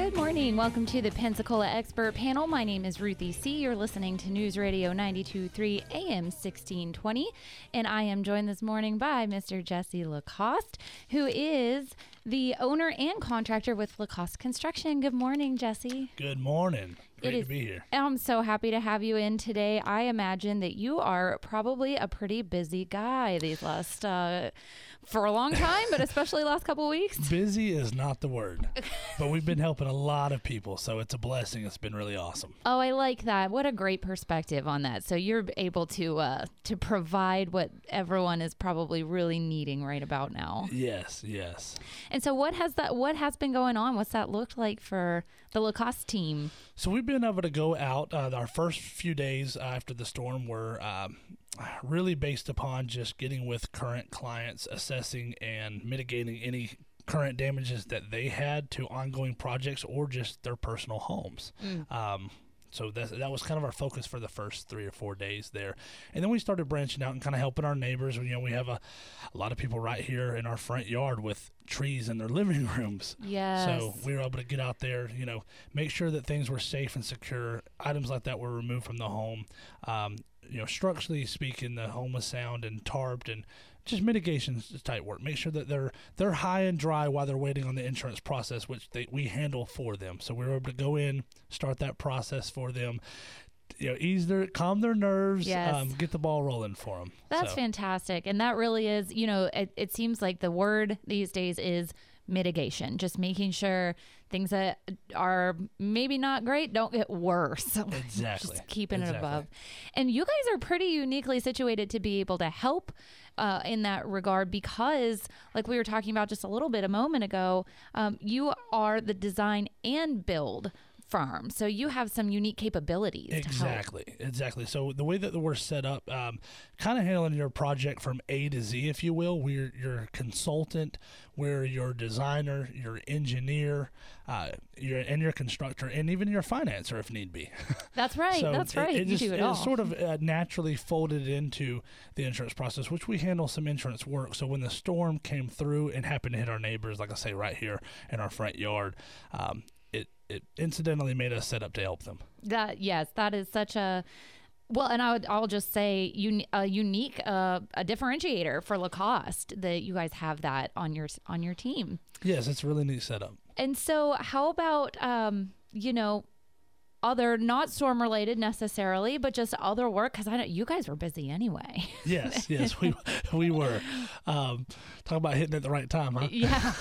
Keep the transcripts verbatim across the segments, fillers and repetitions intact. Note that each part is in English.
Good morning. Welcome to the Pensacola Expert Panel. My name is Ruthie C. You're listening to News Radio ninety-two point three A M sixteen twenty, and I am joined this morning by Mister Jesse Lacoste, who is the owner and contractor with Lacoste Construction. Good morning, Jesse. Good morning. Great It is, to be here. I'm so happy to have you in today. I imagine that you are probably a pretty busy guy these last, uh, for a long time, but especially last couple of weeks. Busy is not the word, but we've been helping a lot of people, so it's a blessing. It's been really awesome. Oh, I like that. What a great perspective on that. So you're able to uh, to provide what everyone is probably really needing right about now. Yes, yes. And so what has that? What has been going on? What's that looked like for the Lacoste team? So we've been able to go out. Uh, our first few days after the storm were um, really based upon just getting with current clients, assessing and mitigating any current damages that they had to ongoing projects or just their personal homes. Mm. Um, So that, that was kind of our focus for the first three or four days there. And then we started branching out and kind of helping our neighbors. You know, we have a, a lot of people right here in our front yard with trees in their living rooms. Yes. So we were able to get out there, you know, make sure that things were safe and secure. Items like that were removed from the home. Um, you know, structurally speaking, the home was sound and tarped and just mitigation type work. Make sure that they're they're high and dry while they're waiting on the insurance process, which they, we handle for them. So we were able to go in, start that process for them, you know, ease their, calm their nerves, yes. um, get the ball rolling for them. That's so. fantastic. And that really is, you know, it, it seems like the word these days is mitigation, just making sure things that are maybe not great don't get worse. Exactly. Just keeping exactly. it above. And you guys are pretty uniquely situated to be able to help uh, in that regard because, like we were talking about just a little bit a moment ago, um, you are the design and build firm. So you have some unique capabilities. Exactly. To help. Exactly. So the way that we're set up, um, kind of handling your project from A to Z, if you will. We're your consultant, we're your designer, your engineer, uh, your and your constructor, and even your financer if need be. That's right. so That's right. It, it you just, do it, it all. sort of uh, naturally folded into the insurance process, which we handle some insurance work. So when the storm came through and happened to hit our neighbors, like I say, right here in our front yard, um, it it incidentally made us set up to help them. That yes, that is such a well, and I would I'll just say un, a unique uh, a differentiator for Lacoste that you guys have that on your on your team. Yes, it's a really neat setup. And so, how about um, you know, other not storm related necessarily, but just other work? Because I know you guys were busy anyway. Yes, yes, we we were. Um, talk about hitting at the right time, huh? Yeah.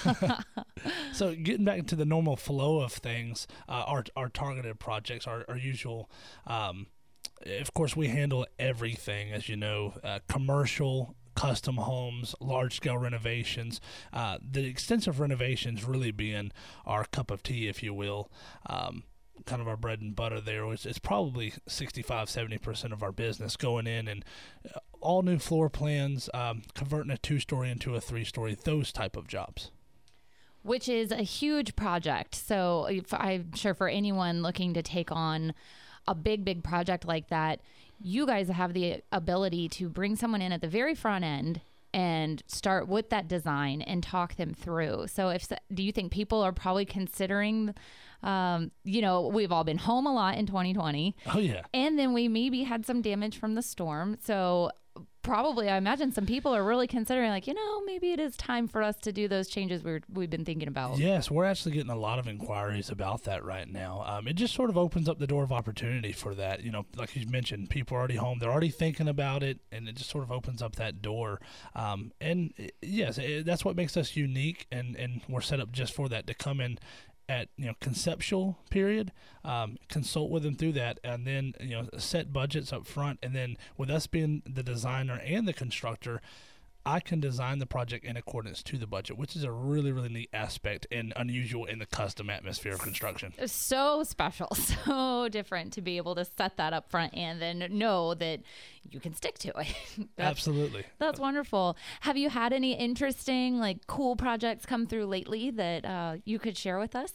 So getting back to the normal flow of things, uh, our our targeted projects, our, our usual. Um, of course, we handle everything, as you know, uh, commercial, custom homes, large-scale renovations. Uh, the extensive renovations really being our cup of tea, if you will. Um, kind of our bread and butter there, which is probably sixty-five, seventy percent of our business, going in and uh, all new floor plans, um, converting a two-story into a three-story, those type of jobs. Which is a huge project. So if, I'm sure for anyone looking to take on a big, big project like that, you guys have the ability to bring someone in at the very front end and start with that design and talk them through. So if do you think people are probably considering, um, you know, we've all been home a lot in twenty twenty. Oh, yeah. And then we maybe had some damage from the storm. So probably, I imagine some people are really considering, like, you know, maybe it is time for us to do those changes we're, we've been thinking about. Yes, we're actually getting a lot of inquiries about that right now. Um, it just sort of opens up the door of opportunity for that. You know, like you mentioned, people are already home. They're already thinking about it, and it just sort of opens up that door. Um, and, uh, yes, it, that's what makes us unique, and, and we're set up just for that, to come in at, you know, conceptual period, um, consult with them through that, and then, you know, set budgets up front. And then with us being the designer and the constructor, I can design the project in accordance to the budget, which is a really, really neat aspect and unusual in the custom atmosphere of construction. So special, so different to be able to set that up front and then know that you can stick to it. that's, Absolutely. That's wonderful. Have you had any interesting, like, cool projects come through lately that uh, you could share with us?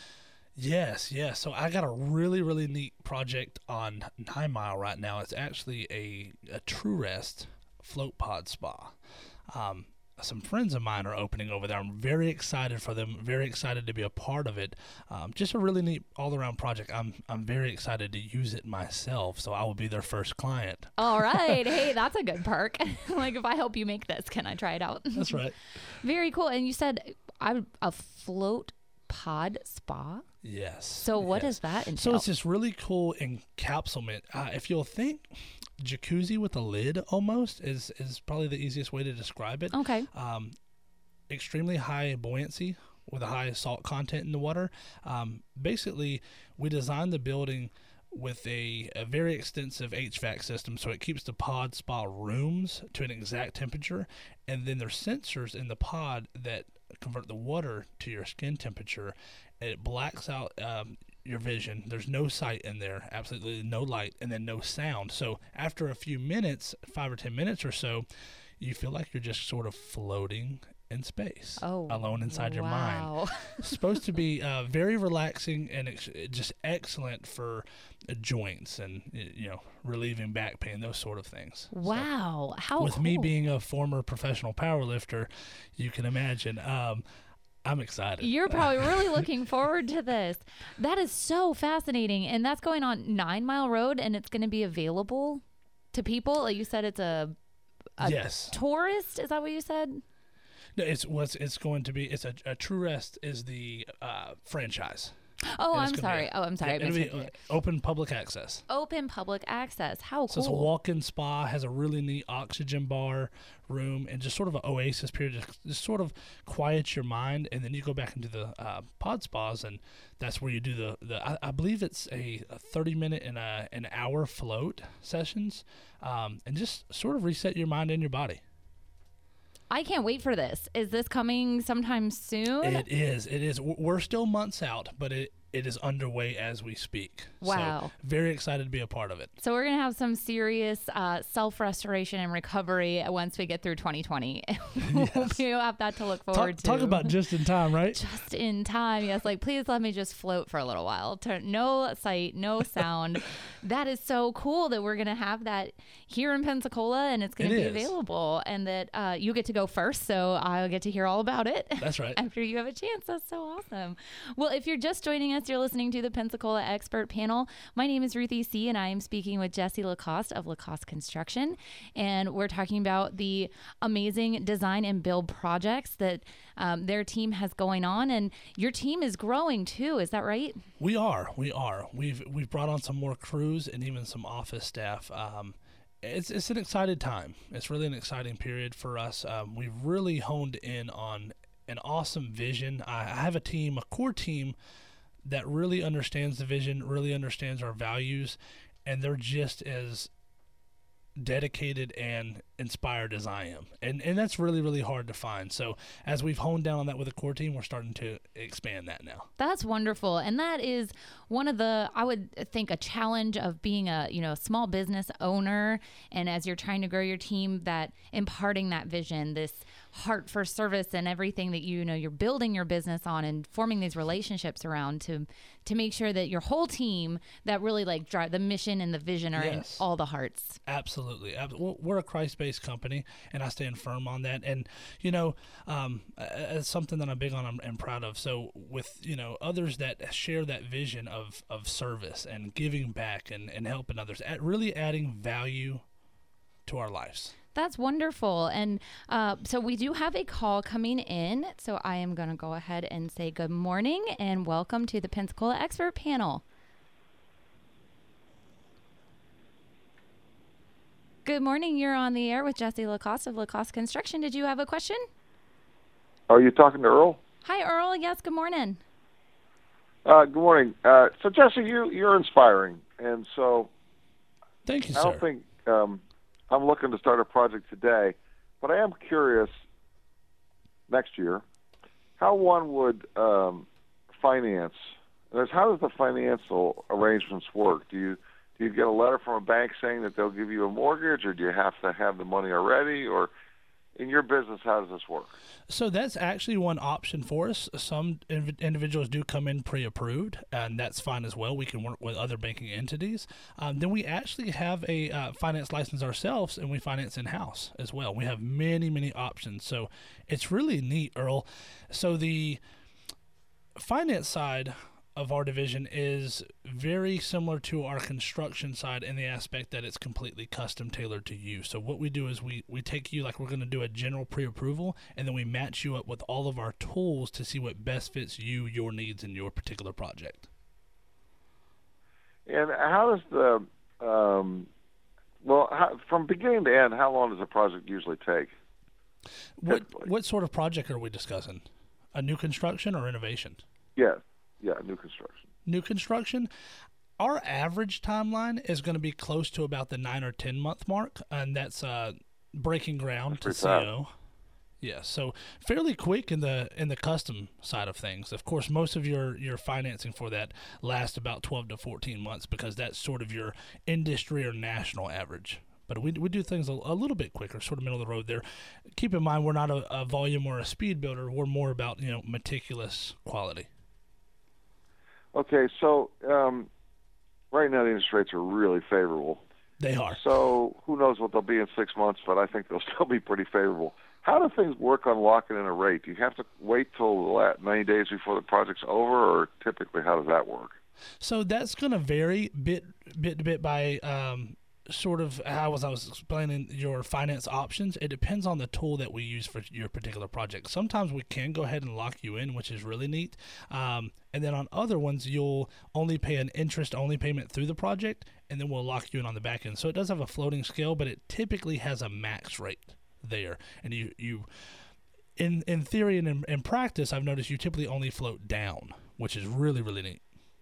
Yes, yes. So I got a really, really neat project on Nine Mile right now. It's actually a, a True Rest float pod spa. Um, some friends of mine are opening over there. I'm very excited for them, very excited to be a part of it. Um, just a really neat all-around project. I'm I'm very excited to use it myself, so I will be their first client. All right. Hey, that's a good perk. Like, if I help you make this, can I try it out? That's right. Very cool. And you said I, a float pod spa? Yes. So what yes. does that entail? So it's this really cool encapsulament. Uh, if you'll think jacuzzi with a lid almost is, is probably the easiest way to describe it. Okay. Um, extremely high buoyancy with a high salt content in the water. Um, basically, we designed the building with a, a very extensive H V A C system, so it keeps the pod spa rooms to an exact temperature, and then there's sensors in the pod that convert the water to your skin temperature, and it blacks out um, your vision. There's no sight in there, absolutely no light, and then no sound. So after a few minutes, five or ten minutes or so, you feel like you're just sort of floating in space, oh, alone inside wow. your mind. It's supposed to be uh, very relaxing and ex- just excellent for uh, joints and, you know, relieving back pain, those sort of things. Wow. So, How with cool. me being a former professional powerlifter, you can imagine. Um, I'm excited. You're probably really looking forward to this. That is so fascinating. And that's going on Nine Mile Road, and it's going to be available to people. Like you said, it's a, a yes. tourist. Is that what you said? No, it's what's it's going to be. It's a, a True Rest is the uh, franchise. Oh, And I'm it's gonna sorry. be- Oh, I'm sorry. I It'll be misheard you. uh, open public access. Open public access. How So it's a cool. walk-in spa, has a really neat oxygen bar room, and just sort of an oasis period, just, just sort of quiets your mind, and then you go back into the uh, pod spas, and that's where you do the, the I, I believe it's a, a thirty-minute and a, an hour float sessions, um, and just sort of reset your mind and your body. I can't wait for this. Is this coming sometime soon? It is. It is. W- We're still months out, but it, it is underway as we speak. Wow. So very excited to be a part of it. So we're going to have some serious uh, self-restoration and recovery once we get through twenty twenty. Yes. We'll have that to look Talk, forward to. talk about just in time, right? Just in time. Yes. Like, please let me just float for a little while. Turn, no sight, no sound. That is so cool that we're going to have that here in Pensacola, and it's going to It be is. available, and that uh, you get to go first. So I'll get to hear all about it. That's right. After you have a chance. That's so awesome. Well, if you're just joining us, you're listening to the Pensacola Expert Panel. My name is Ruthie C., and I am speaking with Jesse Lacoste of Lacoste Construction. And we're talking about the amazing design and build projects that um, their team has going on. And your team is growing too. Is that right? We are. We are. We've we've brought on some more crews and even some office staff. Um, it's it's an exciting time. It's really an exciting period for us. Um, we've really honed in on an awesome vision. I, I have a team, a core team, that really understands the vision, really understands our values, and they're just as dedicated and inspired as I am. And and that's really, really hard to find. So as we've honed down on that with a core team, we're starting to expand that now. That's wonderful. And that is one of the, I would think, a challenge of being a, you know, small business owner. And as you're trying to grow your team, that imparting that vision, this heart for service and everything that, you know, you're building your business on and forming these relationships around to, to make sure that your whole team that really like drive the mission and the vision are Yes. in all the hearts. Absolutely. Ab- we're- We're a Christ-based company, and I stand firm on that. And, you know, um, a- it's something that I'm big on and and proud of. So with, you know, others that share that vision of, of service and giving back and, and helping others, at really adding value to our lives. That's wonderful. And uh, so we do have a call coming in. So I am going to go ahead and say good morning and welcome to the Pensacola Expert Panel. Good morning. You're on the air with Jesse Lacoste of Lacoste Construction. Did you have a question? Are you talking to Earl? Hi, Earl. Yes, good morning. Uh, good morning. Uh, so, Jesse, you, you're inspiring. And so Thank you, I sir. don't think um, I'm looking to start a project today, but I am curious next year how one would um, finance. And there's- how does the financial arrangements work? Do you do you get a letter from a bank saying that they'll give you a mortgage, or do you have to have the money already? Or in your business, how does this work? So that's actually one option for us. Some inv- individuals do come in pre-approved, and that's fine as well. We can work with other banking entities. Um, then we actually have a uh, finance license ourselves, and we finance in-house as well. We have many, many options. So it's really neat, Earl. So the finance side of our division is very similar to our construction side in the aspect that it's completely custom tailored to you. So what we do is we, we take you like we're going to do a general pre-approval, and then we match you up with all of our tools to see what best fits you, your needs, and your particular project. And how does the, um, well, how, from beginning to end, how long does a project usually take? What, typically? what sort of project are we discussing? A new construction or renovation? Yes. Yeah, new construction. New construction, our average timeline is going to be close to about the nine or ten month mark, and that's uh, breaking ground That's to pretty C O. Yeah, so fairly quick in the in the custom side of things. Of course, most of your, your financing for that lasts about twelve to fourteen months because that's sort of your industry or national average. But we we do things a, a little bit quicker, sort of middle of the road there. Keep in mind, we're not a, a volume or a speed builder. We're more about, you know, meticulous quality. Okay, so um, right now the interest rates are really favorable. They are. So who knows what they'll be in six months, but I think they'll still be pretty favorable. How do things work on locking in a rate? Do you have to wait till the last ninety days before the project's over, or typically how does that work? So that's going to vary bit bit to bit by um, sort of how was I was explaining your finance options. It depends on the tool that we use for your particular project. Sometimes we can go ahead and lock you in, which is really neat. Um, and then on other ones, you'll only pay an interest-only payment through the project, and then we'll lock you in on the back end. So it does have a floating scale, but it typically has a max rate there. And you, you in in theory and in, in practice, I've noticed you typically only float down, which is really, really neat.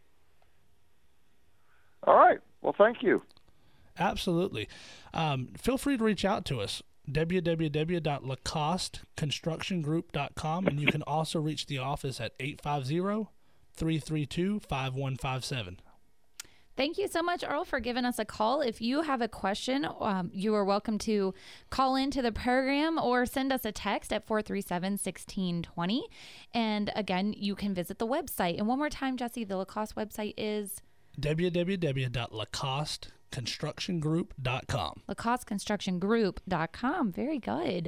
All right. Well, thank you. Absolutely. Um, feel free to reach out to us, w w w dot lacoste construction group dot com, and you can also reach the office at eight five zero, three three two, five one five seven. Thank you so much, Earl, for giving us a call. If you have a question, um, you are welcome to call into the program or send us a text at four three seven, one six two zero. And again, you can visit the website. And one more time, Jesse, the Lacoste website is w w w dot lacoste construction group dot com. lacoste construction group dot com. Very good.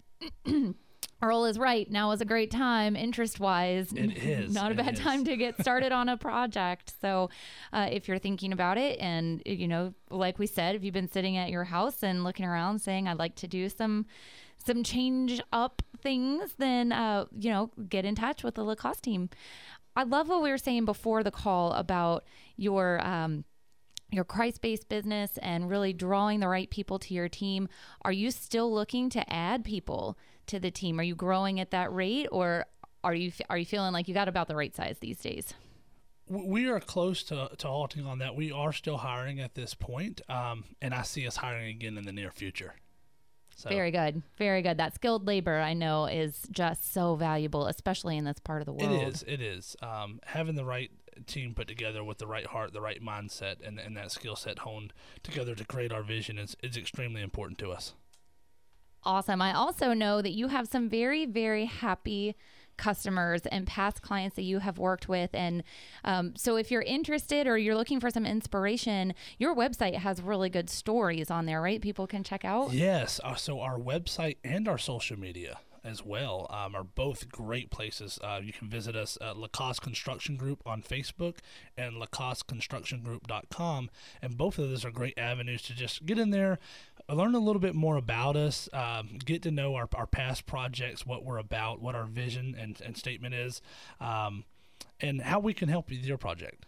Earl is right. Now is a great time, interest-wise. It is. Not a It bad is. time to get started on a project. So uh, if you're thinking about it and, you know, like we said, if you've been sitting at your house and looking around saying, I'd like to do some some change up things, then, uh, you know, get in touch with the Lacoste team. I love what we were saying before the call about your um, your Christ-based business and really drawing the right people to your team. Are you still looking to add people to the team? Are you growing at that rate, or are you are you feeling like you got about the right size these days? We are close to, to halting on that. We are still hiring at this point, um, and I see us hiring again in the near future. So. Very good. Very good. That skilled labor, I know, is just so valuable, especially in this part of the world. It is. It is. Um, having the right team put together with the right heart, the right mindset, and, and that skill set honed together to create our vision is, is extremely important to us. Awesome. I also know that you have some very, very happy customers and past clients that you have worked with. And um, so if you're interested or you're looking for some inspiration, your website has really good stories on there, right? People can check out. Yes. Uh, so our website and our social media as well um, are both great places. Uh, you can visit us at Lacoste Construction Group on Facebook and lacoste construction group dot com. And both of those are great avenues to just get in there, learn a little bit more about us, um, get to know our, our past projects, what we're about, what our vision and, and statement is, um, and how we can help you with your project.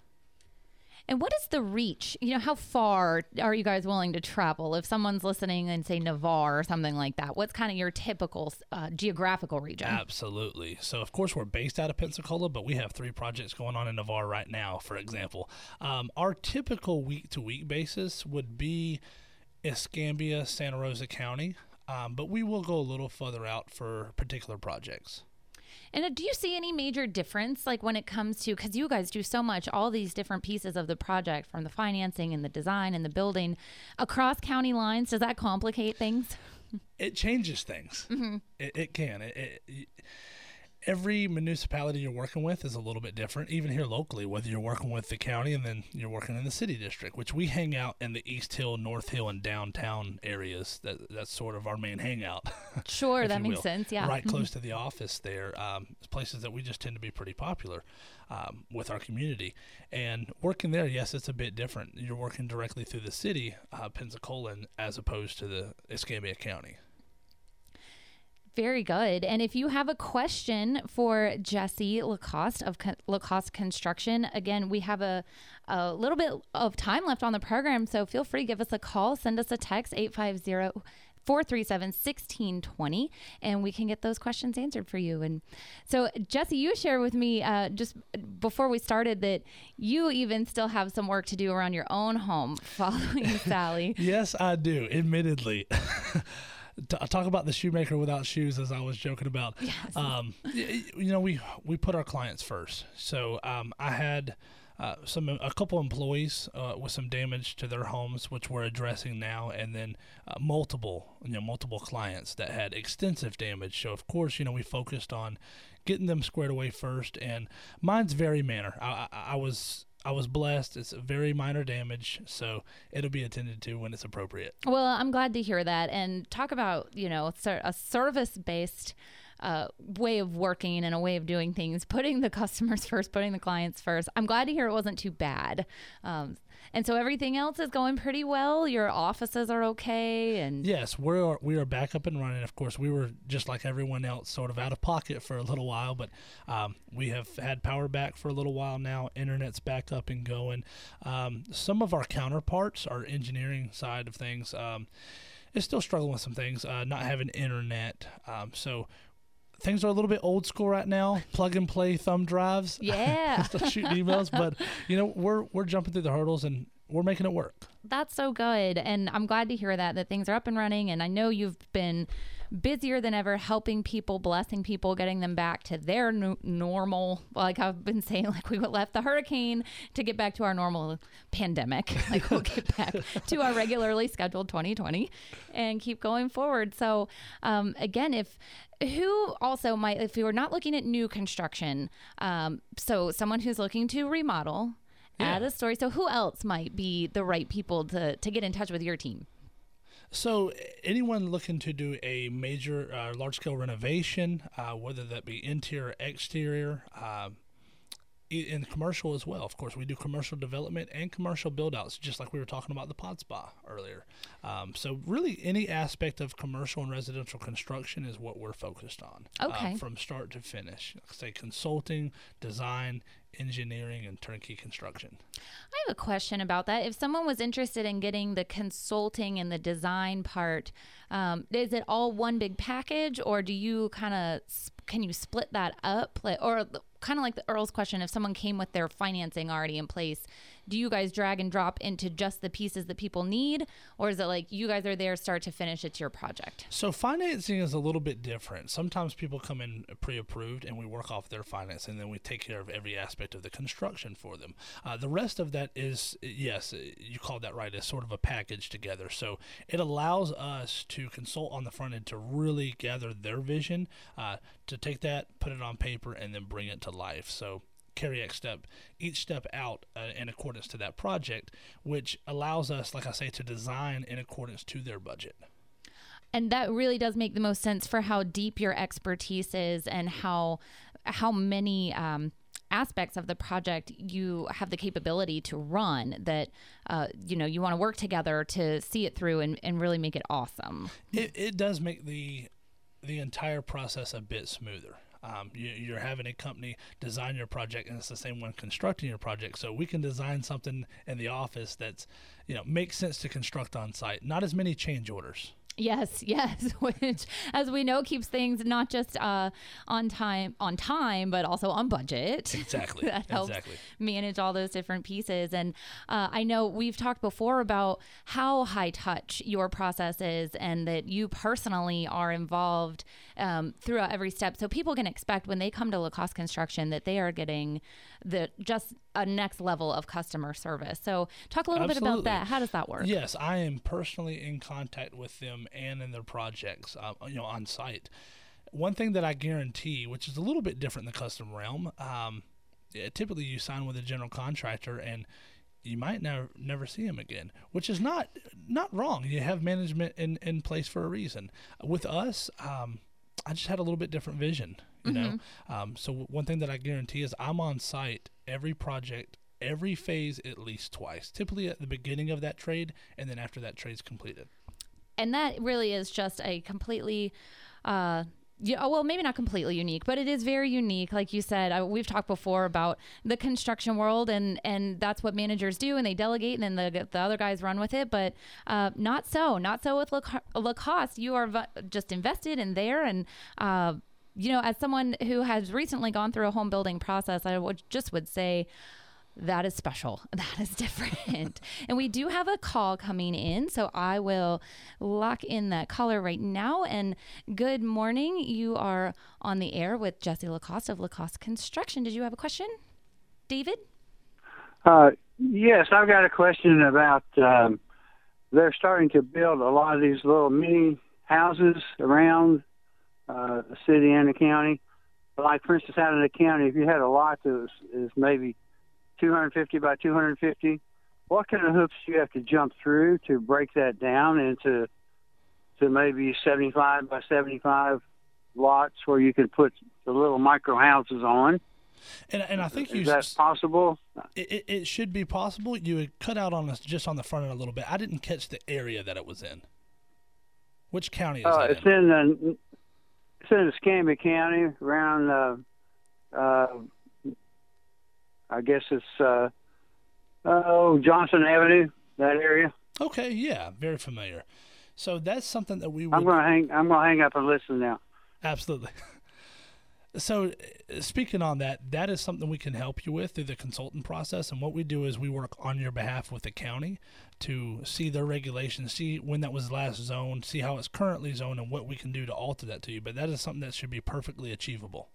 And what is the reach? You know, how far are you guys willing to travel? If someone's listening in, say, Navarre or something like that, what's kind of your typical uh, geographical region? Absolutely. So, of course, we're based out of Pensacola, but we have three projects going on in Navarre right now, for example. Um, our typical week-to-week basis would be Escambia, Santa Rosa County, um, but we will go a little further out for particular projects. And do you see any major difference, like when it comes to, because you guys do so much, all these different pieces of the project, from the financing and the design and the building, across county lines? Does that complicate things? it changes things. Mm-hmm. It, it can. It, it, every municipality you're working with is a little bit different, even here locally, whether you're working with the county and then you're working in the city district, which we hang out in the East Hill, North Hill, and downtown areas. That That's sort of our main hangout. Sure, that makes sense, yeah. Right close to the office there. Um, places that we just tend to be pretty popular um, with our community. And working there, yes, it's a bit different. You're working directly through the city, uh, Pensacola, as opposed to the Escambia County. Very good. And if you have a question for Jesse Lacoste of Co- Lacoste Construction, again, we have a, a little bit of time left on the program, so feel free to give us a call. Send us a text, eight five zero, four three seven, one six two zero, and we can get those questions answered for you. And so, Jesse, you shared with me uh, just before we started that you even still have some work to do around your own home following Sally. Yes, I do, admittedly. Talk about the shoemaker without shoes, as I was joking about. Yes. Um, you know, we we put our clients first. So um, I had uh, some a couple employees uh, with some damage to their homes, which we're addressing now, and then uh, multiple you know multiple clients that had extensive damage. So of course, you know, we focused on getting them squared away first. And mine's very minor. I, I, I was. I was blessed. It's a very minor damage, so it'll be attended to when it's appropriate. Well, I'm glad to hear that. And talk about, you know, a service-based uh, way of working and a way of doing things, putting the customers first, putting the clients first. I'm glad to hear it wasn't too bad. Um, and so everything else is going pretty well. Your offices are okay. And yes, we are we are back up and running. Of course, we were just like everyone else, sort of out of pocket for a little while, but um, we have had power back for a little while now. Internet's back up and going. Um, some of our counterparts, our engineering side of things, um, is still struggling with some things, uh, not having internet. Um, so things are a little bit old school right now. Plug and play thumb drives. Yeah. Still shooting emails, but you know we're we're jumping through the hurdles and we're making it work. That's so good, and I'm glad to hear that that things are up and running. And I know you've been busier than ever, helping people, blessing people, getting them back to their n- normal. Like I've been saying, like we left the hurricane to get back to our normal pandemic. Like we'll get back to our regularly scheduled twenty twenty and keep going forward. So um, again, if who also might, if you are not looking at new construction, um, so someone who's looking to remodel, yeah. add a story. So who else might be the right people to, to get in touch with your team? So anyone looking to do a major uh, large-scale renovation, uh, whether that be interior or exterior, uh, in commercial as well. Of course, we do commercial development and commercial build-outs, just like we were talking about the pod spa earlier. Um, so really any aspect of commercial and residential construction is what we're focused on. Okay. Uh, from start to finish. Like I say, consulting, design, engineering, and turnkey construction. I have a question about that. If someone was interested in getting the consulting and the design part, um, is it all one big package, or do you kind of can you split that up? Like, or kind of like the Earl's question, if someone came with their financing already in place, do you guys drag and drop into just the pieces that people need, or is it like you guys are there start to finish, it's your project? So financing is a little bit different. Sometimes people come in pre-approved and we work off their finance, and then we take care of every aspect of the construction for them. Uh, the rest of that is, yes, you called that right, is sort of a package together. So it allows us to consult on the front end to really gather their vision, uh, to take that, put it on paper, and then bring it to life. So carry each step, each step out uh, in accordance to that project, which allows us, like I say, to design in accordance to their budget. And that really does make the most sense for how deep your expertise is and how how many um, aspects of the project you have the capability to run, that uh, you know you want to work together to see it through and, and really make it awesome. It, it does make the the entire process a bit smoother. Um, you, you're having a company design your project, and it's the same one constructing your project. So we can design something in the office that's, you know, makes sense to construct on site. Not as many change orders. Yes, yes, which, as we know, keeps things not just uh, on time, on time, but also on budget. Exactly. That helps exactly. manage all those different pieces. And uh, I know we've talked before about how high touch your process is, and that you personally are involved um, throughout every step. So people can expect when they come to Lacoste Construction that they are getting the just a next level of customer service. So talk a little Absolutely. bit about that. How does that work? Yes, I am personally in contact with them home and in their projects, uh, you know, on site. One thing that I guarantee, which is a little bit different in the custom realm, um, yeah, typically you sign with a general contractor and you might never never see him again, which is not not wrong. You have management in, in place for a reason. With us, um, I just had a little bit different vision, you Mm-hmm. know. Um, so one thing that I guarantee is I'm on site every project, every phase at least twice, typically at the beginning of that trade and then after that trade's completed. And that really is just a completely, uh, you, oh, well, maybe not completely unique, but it is very unique. Like you said, I, we've talked before about the construction world, and, and that's what managers do, and they delegate, and then the, the other guys run with it. But uh, not so, not so with Lac- Lacoste. You are v- just invested in there, and uh, you know, as someone who has recently gone through a home building process, I would just would say, that is special. That is different. And we do have a call coming in, so I will lock in that caller right now. And good morning. You are on the air with Jesse Lacoste of Lacoste Construction. Did you have a question, David? Uh, yes, I've got a question about um, they're starting to build a lot of these little mini houses around uh, the city and the county. Like, for instance, out in the county, if you had a lot that was, is maybe two hundred fifty by two hundred fifty, what kind of hoops do you have to jump through to break that down into to maybe seventy-five by seventy-five lots where you can put the little micro houses on? And and I think Is you that s- possible? It, it, it should be possible. You would cut out on us just on the front end a little bit. I didn't catch the area that it was in. Which county is Uh, that it's in? in the it's in Escambia County, around uh, uh, I guess it's uh, oh Johnson Avenue, that area. Okay, yeah, very familiar. So that's something that we would I'm gonna hang. I'm gonna hang up and listen now. absolutely. So uh, speaking on that, that is something we can help you with through the consultant process. And what we do is we work on your behalf with the county to see their regulations, see when that was last zoned, see how it's currently zoned, and what we can do to alter that to you. But that is something that should be perfectly achievable.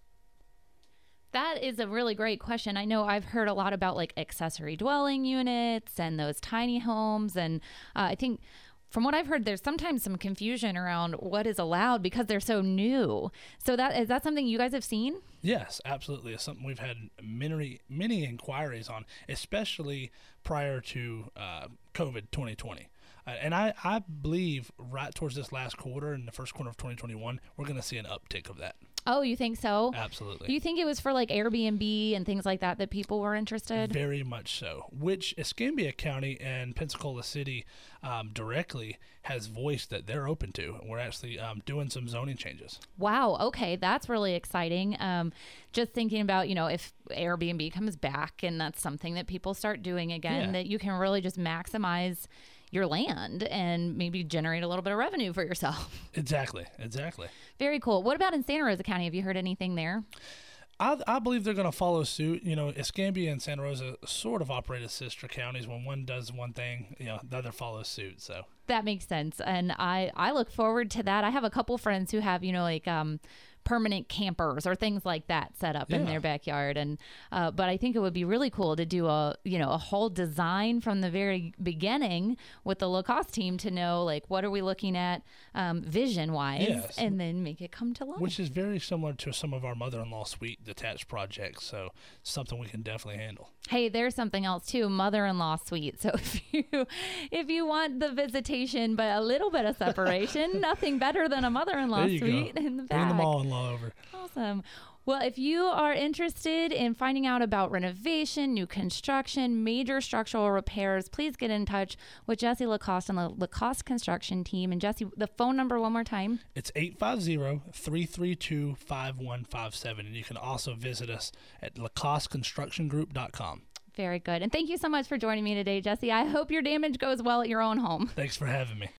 That is a really great question. I know I've heard a lot about like accessory dwelling units and those tiny homes. And uh, I think from what I've heard, there's sometimes some confusion around what is allowed because they're so new. So that is that something you guys have seen? Yes, absolutely. It's something we've had many, many inquiries on, especially prior to uh, COVID twenty twenty. Uh, and I, I believe right towards this last quarter, in the first quarter of twenty twenty-one, we're going to see an uptick of that. Oh, you think so? Absolutely. Do you think it was for like Airbnb and things like that that people were interested? Very much so. Which Escambia County and Pensacola City um, directly has voiced that they're open to. And we're actually um, doing some zoning changes. Wow. Okay. That's really exciting. Um, just thinking about, you know, if Airbnb comes back and that's something that people start doing again, Yeah. that you can really just maximize your land and maybe generate a little bit of revenue for yourself. Exactly. Exactly. Very cool. What about in Santa Rosa County? Have you heard anything there? I, I believe they're going to follow suit. You know, Escambia and Santa Rosa sort of operate as sister counties. When one does one thing, you know, the other follows suit. So That makes sense. And I, I look forward to that. I have a couple friends who have, you know, like um, permanent campers or things like that set up in Yeah. their backyard. And uh, but I think it would be really cool to do a, you know, a whole design from the very beginning with the Lacoste team to know, like, what are we looking at um, vision-wise, Yes. and then make it come to life. which is very similar to some of our mother-in-law suite detached projects. So something we can definitely handle. Hey, there's something else too, mother-in-law suite. So if you if you want the visitation but a little bit of separation, nothing better than a mother-in-law There you suite go. in the Bring back. the mother-in-law over. Awesome. Well, if you are interested in finding out about renovation, new construction, major structural repairs, please get in touch with Jesse Lacoste and the Lacoste Construction team. And Jesse, the phone number one more time. It's eight five zero, three three two, five one five seven. And you can also visit us at lacoste construction group dot com. Very good. And thank you so much for joining me today, Jesse. I hope your damage goes well at your own home. Thanks for having me.